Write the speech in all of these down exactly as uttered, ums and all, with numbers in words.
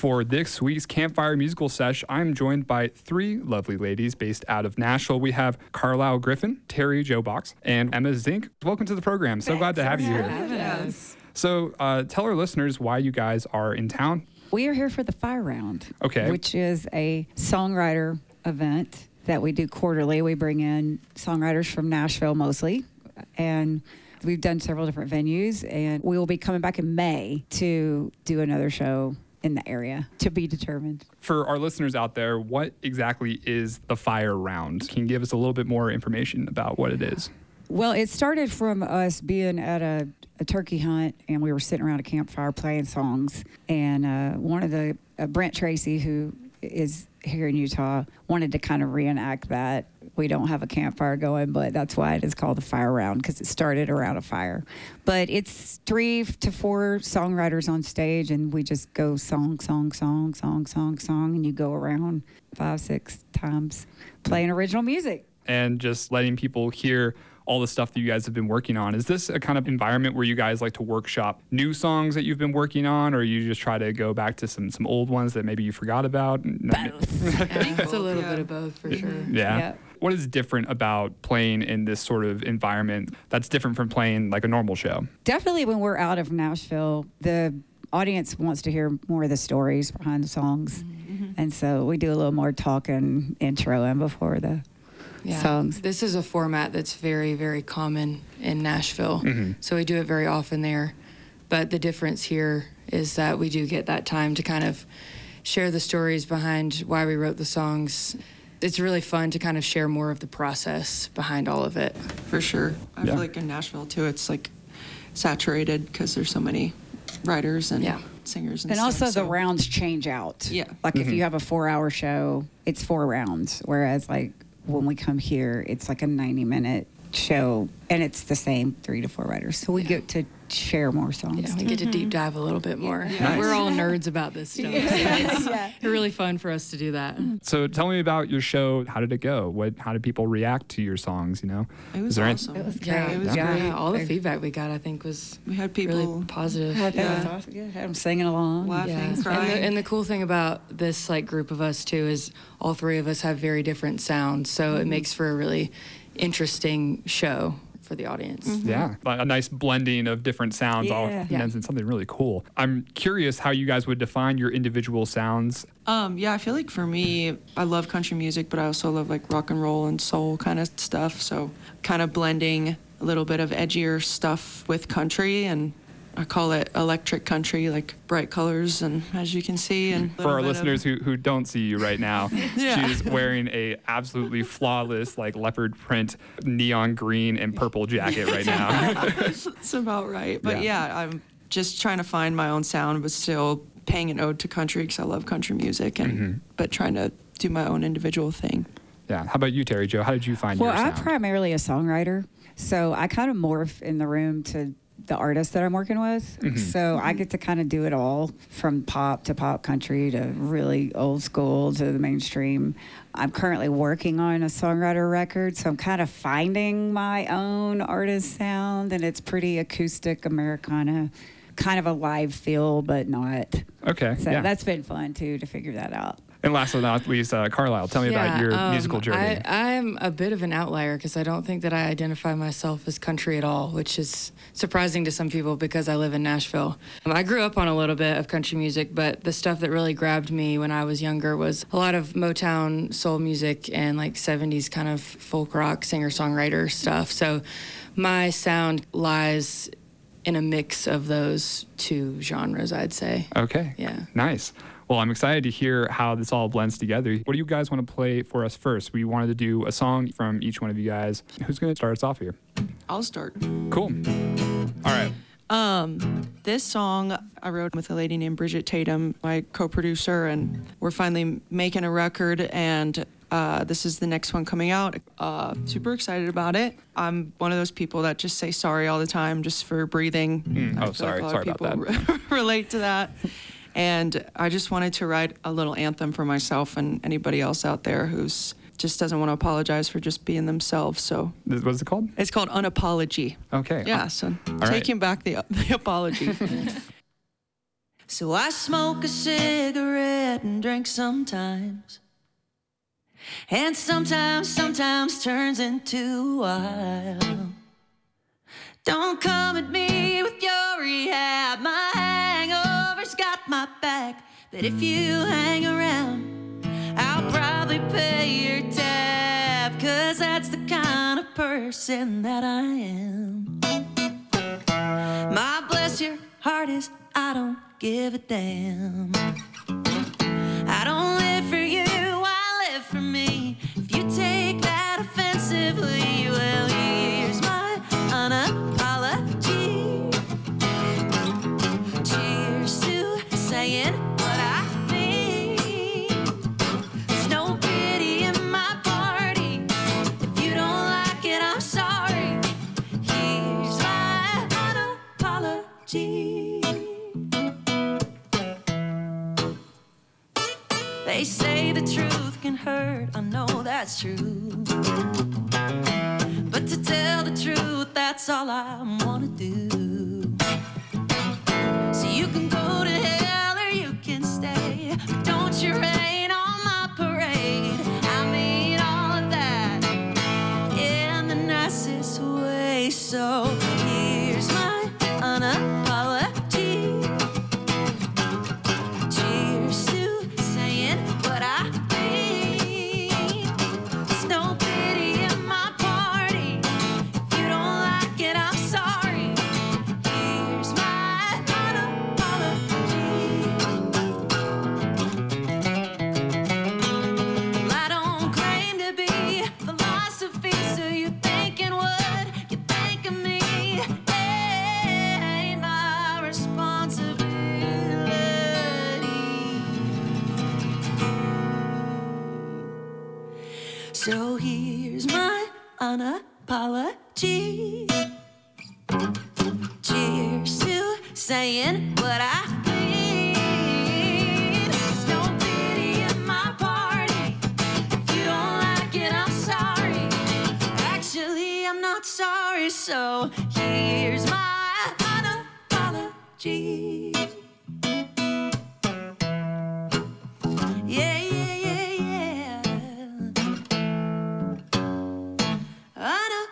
For this week's Campfire Musical Sesh, I'm joined by three lovely ladies based out of Nashville. We have Carlisle Griffin, Terry Jo Box, and Emma Zink. Welcome to the program. So Thanks glad to have you here. Yes. So uh, tell our listeners why you guys are in town. We are here for the Fire Round, Okay. which is a songwriter event that we do quarterly. We bring in songwriters from Nashville mostly, and we've done several different venues, and we will be coming back in May to do another show in the area, to be determined. For our listeners out there, what exactly is the Fire Round? Can you give us a little bit more information about what it is? Well, it started from us being at a, a turkey hunt, and we were sitting around a campfire playing songs. And uh, one of the, uh, Brent Tracy, who is here in Utah, wanted to kind of reenact that. We don't have a campfire going, but that's why it is called the Fire Round, because it started around a fire. But it's three to four songwriters on stage, and we just go song, song, song, song, song, song, and you go around five, six times playing original music. And just letting people hear all the stuff that you guys have been working on. Is this a kind of environment where you guys like to workshop new songs that you've been working on, or you just try to go back to some some old ones that maybe you forgot about? Both. I think it's a little yeah. bit of both for sure. Yeah. Yeah. What is different about playing in this sort of environment that's different from playing like a normal show? Definitely when we're out of Nashville, the audience wants to hear more of the stories behind the songs. Mm-hmm. And so we do a little more talking intro and before the yeah. songs. This is a format that's very, very common in Nashville. Mm-hmm. So we do it very often there. But the difference here is that we do get that time to kind of share the stories behind why we wrote the songs. It's really fun to kind of share more of the process behind all of it. For sure. I yeah. feel like in Nashville, too, it's like saturated because there's so many writers and yeah. singers and, and stuff. also so. the rounds change out. Yeah. Like Mm-hmm. if you have a four-hour show, it's four rounds, whereas like when we come here, it's like a ninety-minute show, and it's the same three to four writers. So we yeah. get to share more songs. Yeah, we get to deep dive a little bit more. Yeah. Nice. We're all nerds about this stuff. Yeah. So it's Yeah. really fun for us to do that. So tell me about your show. How did it go? What? How did people react to your songs? You know, It was Is there any- awesome. It was Yeah, great. it was yeah. great. All the feedback we got, I think, was We had people really positive. That Yeah. was awesome. Yeah, had them singing along. laughing, Yeah. And crying. the, and the cool thing about this like group of us too is all three of us have very different sounds, so it makes for a really interesting show for the audience. Mm-hmm. Yeah, a nice blending of different sounds all Yeah. and into something really cool. I'm curious how you guys would define your individual sounds. Um, yeah, I feel like for me, I love country music, but I also love like rock and roll and soul kind of stuff. So kind of blending a little bit of edgier stuff with country, and I call it electric country, like bright colors, and as you can see. And For our listeners who, who don't see you right now, Yeah. she's wearing a absolutely flawless like leopard print neon green and purple jacket right now. It's about right. But Yeah. yeah. I'm just trying to find my own sound, but still paying an ode to country because I love country music, and Mm-hmm. but trying to do my own individual thing. Yeah. How about you, Terry Jo? How did you find Well, your I'm sound? primarily a songwriter, so I kind of morph in the room to the artist that I'm working with. Mm-hmm. So I get to kind of do it all, from pop to pop country to really old school to the mainstream. I'm currently working on a songwriter record, so I'm kind of finding my own artist sound, and it's pretty acoustic Americana, kind of a live feel, but not. Okay. So yeah. that's been fun too, to figure that out. And last but not least, uh, Carlisle, tell me about your um, musical journey. I, I'm a bit of an outlier because I don't think that I identify myself as country at all, which is surprising to some people because I live in Nashville. Um, I grew up on a little bit of country music, but the stuff that really grabbed me when I was younger was a lot of Motown soul music and like seventies kind of folk rock singer-songwriter stuff. So my sound lies in a mix of those two genres, I'd say. Okay. Yeah. Nice. Well, I'm excited to hear how this all blends together. What do you guys want to play for us first? We wanted to do a song from each one of you guys. Who's going to start us off here? I'll start. Cool. All right. Um, this song I wrote with a lady named Bridget Tatum, my co-producer, and we're finally making a record, and uh, this is the next one coming out. Uh, super excited about it. I'm one of those people that just say sorry all the time just for breathing. Mm, I oh, feel sorry. Like a lot Sorry of about people that. relate to that. And I just wanted to write a little anthem for myself and anybody else out there who's just doesn't want to apologize for just being themselves. So What's it called? it's called Unapology. Okay. Yeah, so right. taking back the the apology. So I smoke a cigarette cigarette and drink sometimes. And sometimes, sometimes turns into a while. Don't come at me with your rehab. My hangover's got my back. But if you hang around, I'll probably pay your tab. Cause that's the kind of person that I am. My bless your heart is I don't give a damn. I don't live for you, I live for me. If you take that offensively, well, here's my unapology. Cheers to saying what I mean. There's no pity in my party. If you don't like it, I'm sorry. Here's my unapology. They say the truth can hurt, I know that's true. But to tell the truth, that's all I wanna do. So you can go to hell or you can stay, but don't you rain on my parade. I mean all of that in the nicest way. So here's my unapology. Cheers to saying what I mean. There's no pity in my party. If you don't like it, I'm sorry. Here's my unapology. Well, I don't claim to be philosophy, so you thinking what you think of me ain't my responsibility. So here's my unapology. Cheers to saying what I mean. There's no pity in my party. If you don't like it, I'm sorry. Actually, I'm not sorry. So here's my unapology. Yeah, yeah, yeah, yeah.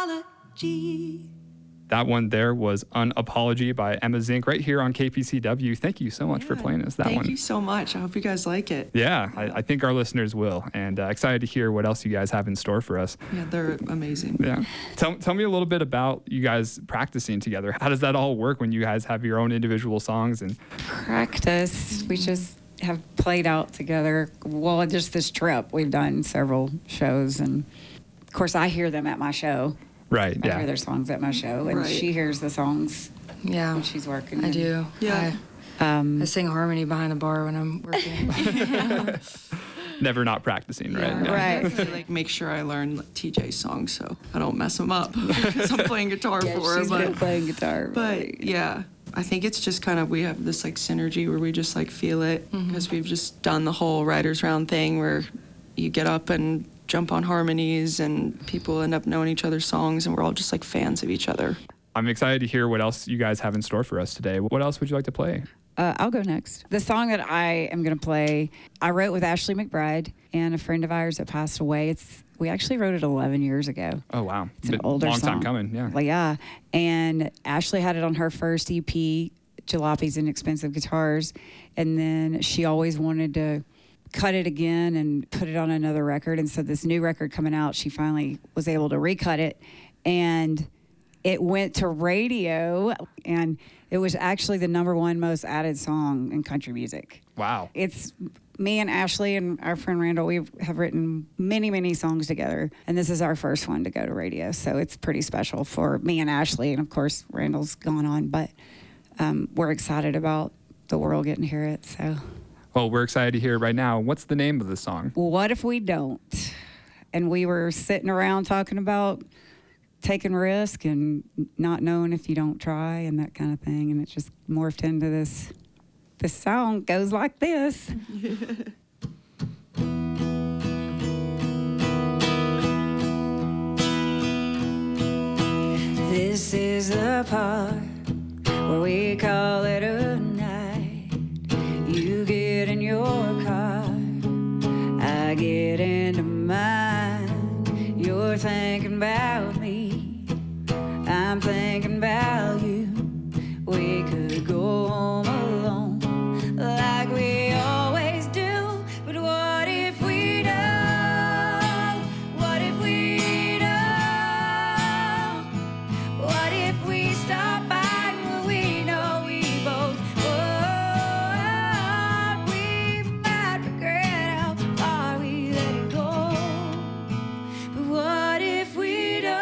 Unapology. That one there was Unapology by Emma Zink right here on K P C W. Thank you so much for Yeah, playing us that Thank one. you so much. I hope you guys like it. Yeah, I, I think our listeners will, and uh, excited to hear what else you guys have in store for us. Yeah, they're amazing. Yeah. Tell, tell me a little bit about you guys practicing together. How does that all work when you guys have your own individual songs? And Practice. We just have played out together. Well, just this trip, we've done several shows, and of course, I hear them at my show. right, I hear yeah. their songs at my show, and Right. she hears the songs Yeah, when she's working. I do. Yeah. I, Um, I sing harmony behind the bar when I'm working. Never not practicing, right? Yeah, Right. I definitely, like make sure I learn T J's songs so I don't mess them up because I'm playing guitar yeah, for her. she's been But, playing guitar. but yeah, I think it's just kind of we have this like synergy where we just like feel it because we've just done the whole writers round thing where you get up and jump on harmonies and people end up knowing each other's songs and we're all just like fans of each other. I'm excited to hear what else you guys have in store for us today. What else would you like to play? Uh, I'll go next. The song that I am going to play, I wrote with Ashley McBride and a friend of ours that passed away. It's we actually wrote it eleven years ago. Oh, wow. It's an Been older long song. time coming, yeah. Well, yeah. And Ashley had it on her first E P, Jalopies and Expensive Guitars. And then she always wanted to cut it again and put it on another record. And so this new record coming out, she finally was able to recut it. And it went to radio, and it was actually the number one most added song in country music. Wow. It's me and Ashley and our friend Randall. We have written many, many songs together, and this is our first one to go to radio. So it's pretty special for me and Ashley, and of course Randall's gone on, but um, we're excited about the world getting to hear it. So, Well, we're excited to hear it right now. What's the name of the song? what if we don't? And we were sitting around talking about taking risk and not knowing if you don't try and that kind of thing, and it just morphed into this. This song goes like this. This is the part where we call it a night. You get in your about me. I'm thinking about you. We could go home alone like we always do. But what if we don't? What if we don't? What if we stop fighting when we know we both won? We might regret how far we let it go. But what if we don't?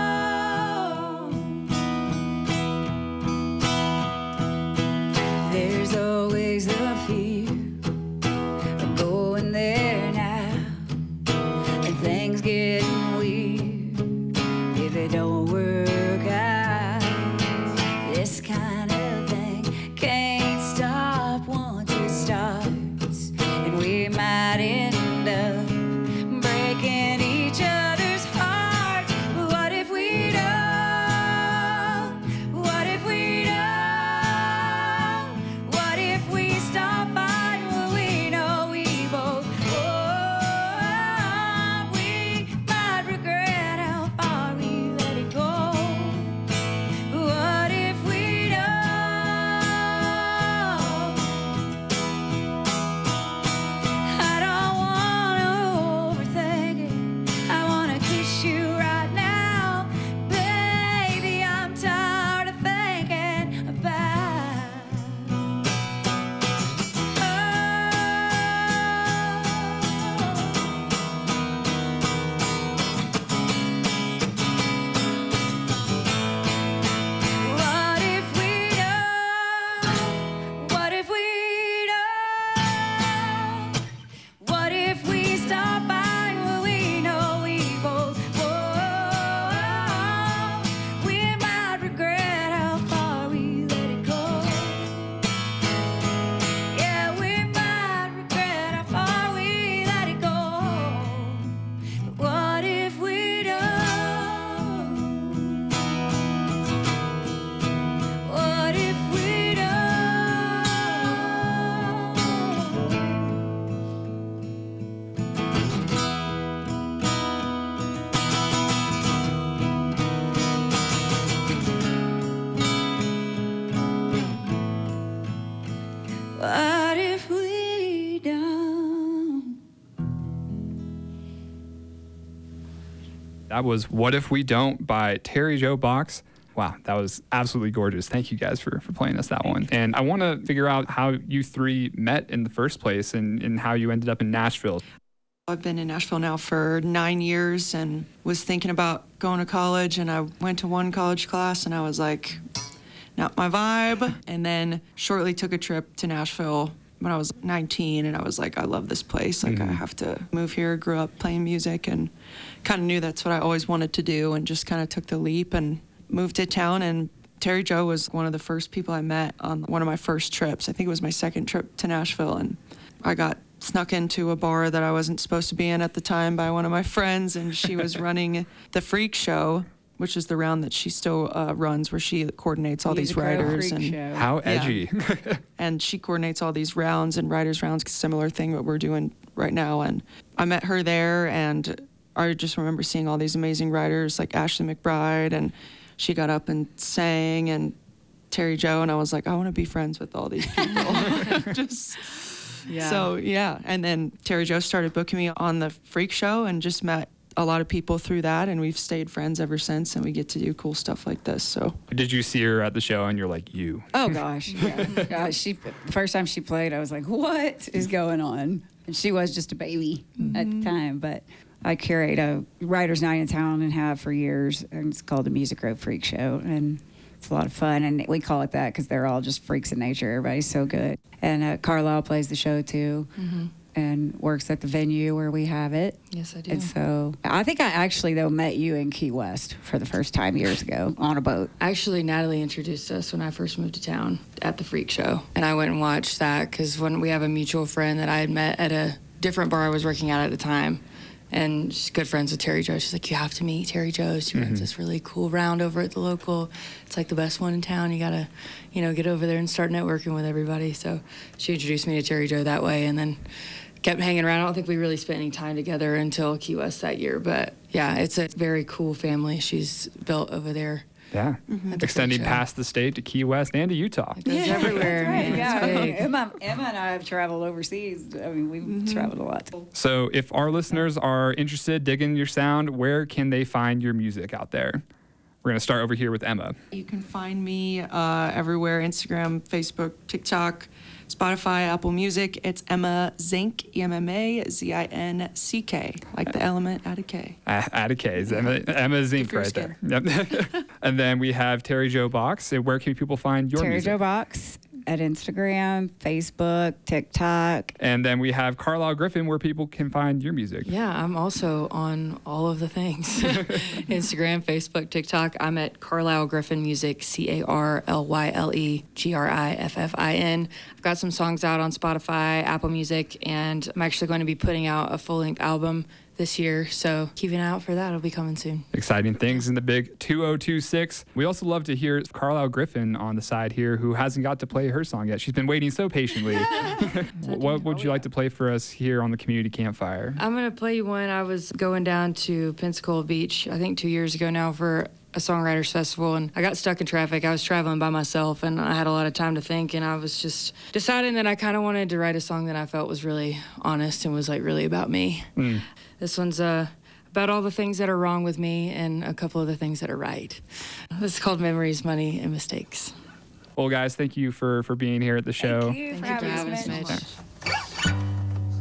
There's always the fear of going there now, and things getting weird if it don't work out. This kind of thing can't stop once it starts, and we might end up breaking each other's hearts. But what if we don't? What if we don't? What if we stop fighting when we know we both won? We might regret how far we let it go. But what if we don't? I don't wanna overthink it. I wanna kiss you right now, baby. I'm tired of thinking about. What if we don't? What if we don't? What if we stop fighting when we know we both won? We might regret how far we let it go. Yeah, we might regret how far we let it go. But what if we don't? What if we don't? What if we don't? That was What If We Don't by Terry Jo Box. Wow, that was absolutely gorgeous. Thank you guys for, for playing us that one. And I want to figure out how you three met in the first place and, and how you ended up in Nashville. I've been in Nashville now for nine years and was thinking about going to college, and I went to one college class and I was like, not my vibe. And then shortly took a trip to Nashville when I was nineteen, and I was like, I love this place. Like, I have to move here. Grew up playing music and kind of knew that's what I always wanted to do, and just kind of took the leap and moved to town. And Terry Jo was one of the first people I met on one of my first trips. I think it was my second trip to Nashville, and I got snuck into a bar that I wasn't supposed to be in at the time by one of my friends, and she was running the Freak Show, which is the round that she still uh, runs, where she coordinates all these Music Row writers. Freak And Show. How edgy. and she coordinates all these rounds and writers rounds, similar thing what we're doing right now. And I met her there, and I just remember seeing all these amazing writers like Ashley McBride, and she got up and sang, and Terry Jo, and I was like, I want to be friends with all these people. just Yeah. So yeah, and then Terry Jo started booking me on the Freak Show, and just met a lot of people through that, and we've stayed friends ever since, and we get to do cool stuff like this. So Did you see her at the show and you're like, you? Oh gosh, yeah. Gosh, she the first time she played, I was like, "What is going on?" And she was just a baby at the time. But I curate a writers' night in town and have for years, and it's called the Music Row Freak Show, and it's a lot of fun. And we call it that because they're all just freaks in nature. Everybody's so good. And uh, Carlisle plays the show too. Mm-hmm. And works at the venue where we have it. Yes, I do. And so I think I actually, though, met you in Key West for the first time years ago on a boat. Actually, Natalie introduced us when I first moved to town at the Freak Show. And I went and watched that because when we have a mutual friend that I had met at a different bar I was working at at the time. And she's good friends with Terry Jo. She's like, you have to meet Terry Jo. She runs this really cool round over at the local. It's like the best one in town. You got to, you know, get over there and start networking with everybody. So she introduced me to Terry Jo that way. And then kept hanging around. I don't think we really spent any time together until Key West that year. But yeah, it's a very cool family she's built over there. Yeah, Mm-hmm. extending past the state to Key West and to Utah. It goes everywhere. Right, man. yeah. It's big. Emma, Emma and I have traveled overseas. I mean, we've Mm-hmm. traveled a lot. So if our listeners are interested, digging your sound, where can they find your music out there? We're going to start over here with Emma. You can find me uh, everywhere: Instagram, Facebook, TikTok, Spotify, Apple Music. It's Emma Zink, E M M A Z I N C K, like the element add a K. Uh, add a K. Is Emma, Emma Zink for your right there. Yep. And then we have Terry Jo Box. So where can people find your Terry music? Jo Box at Instagram, Facebook, TikTok. And then we have Carlisle Griffin, where people can find your music. Yeah, I'm also on all of the things. Instagram, Facebook, TikTok. I'm at Carlisle Griffin Music, C A R L Y L E G R I F F I N. I've got some songs out on Spotify, Apple Music, and I'm actually going to be putting out a full-length album this year, so keep an eye out for that. It'll be coming soon. Exciting things in the big two oh two six. We also love to hear Carlisle Griffin on the side here, who hasn't got to play her song yet. She's been waiting so patiently. What would you like to play for us here on the Community Campfire? I'm going to play you one. I was going down to Pensacola Beach, I think two years ago now, for a songwriters festival, and I got stuck in traffic. I was traveling by myself, and I had a lot of time to think, and I was just deciding that I kind of wanted to write a song that I felt was really honest and was like really about me. Mm. This one's uh, about all the things that are wrong with me and a couple of the things that are right. This is called Memories, Money, and Mistakes. Well, guys, thank you for, for being here at the show. Thank you for Thank you for having having us, us, Mitch. Mitch.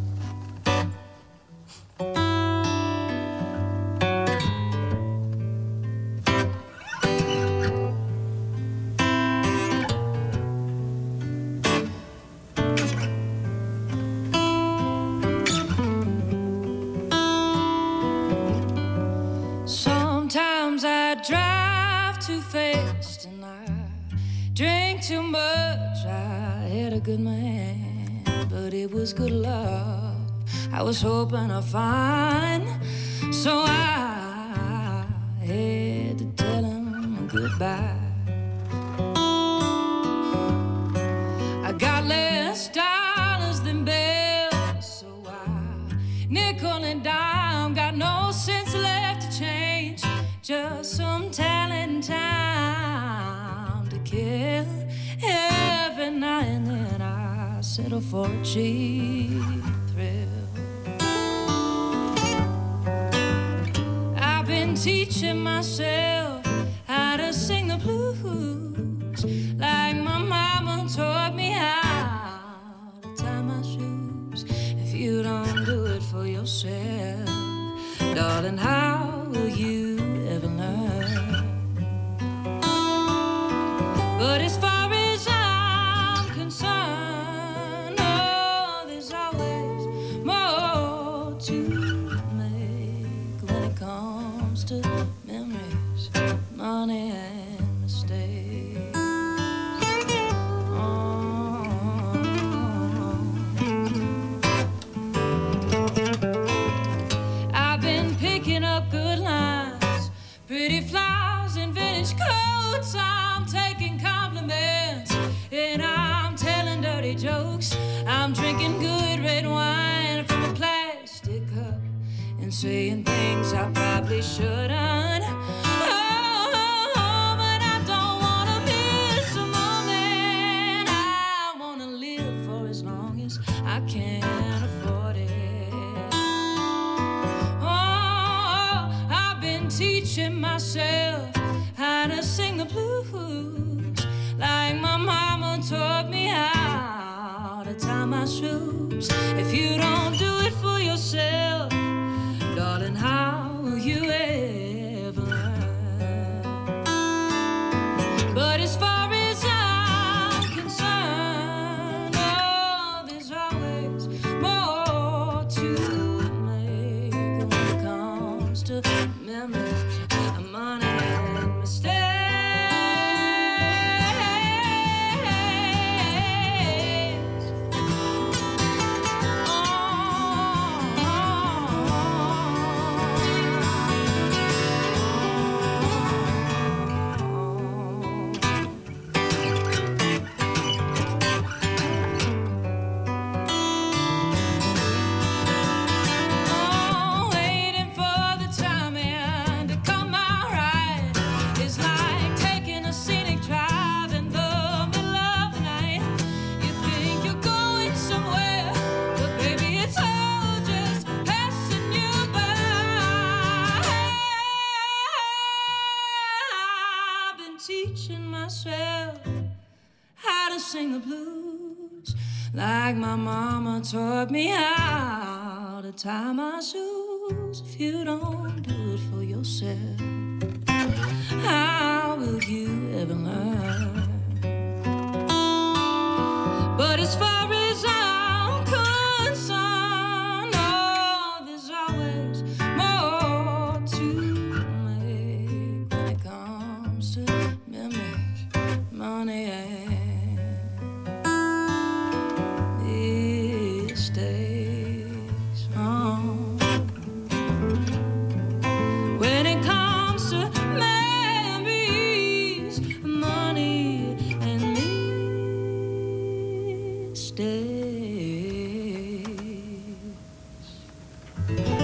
Sometimes I drive too fast and I drink too much. I had a good man, but it was good love I was hoping to find. So I had to tell him goodbye. I got less dollars than bills, so I nickel and dime, got no sense left to change. Just some talent and time to kill. Every now and then I settle for a cheap thrill. I've been teaching myself how to sing the blues, like my mama taught me how to tie my shoes. If you don't do it for yourself, darling, how will you ever learn? But as far as I'm concerned, oh, there's always more to make when it comes to memories, money, and mistakes. Oh. I've been picking up good lines, pretty flowers and vintage coats. I'm taking compliments and I'm telling dirty jokes. I'm drinking good red wine from a plastic cup and saying things I probably shouldn't. Oh, but I don't wanna miss a moment. I wanna live for as long as I can afford it. Oh, I've been teaching myself how to sing the blues, like my mama taught me how to tie my shoes. If you don't do it for yourself, darling, how will you ever learn? But as far as I'm concerned, oh, there's always more to make when it comes to memories, money, and mistakes. Oh, like my mama taught me how to tie my shoes. If you don't do it for yourself, how will you ever learn? But as far as I'm concerned, oh, there's always more to make when it comes to memories, money, and mistakes. Oh. When it comes to memories, money, and mistakes.